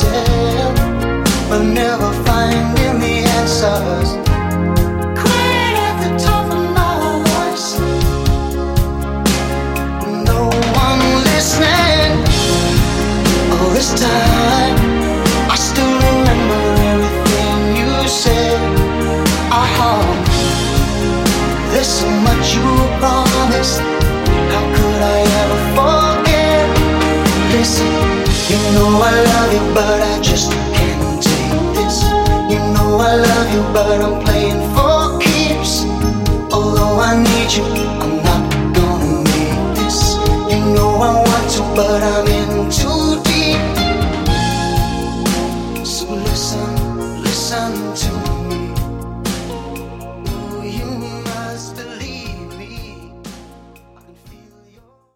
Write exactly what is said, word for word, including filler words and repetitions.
myself, but never finding the answers. Crying at the top of my voice, no one listening. All this time, I still remember everything you said. Uh-huh. There's so much you promised. How could I ever forget? Listen, you know I love you, but I just can't take this. You know I love you, but I'm playing for keeps. Although I need you, I'm not gonna make this. You know I want to, but I'm in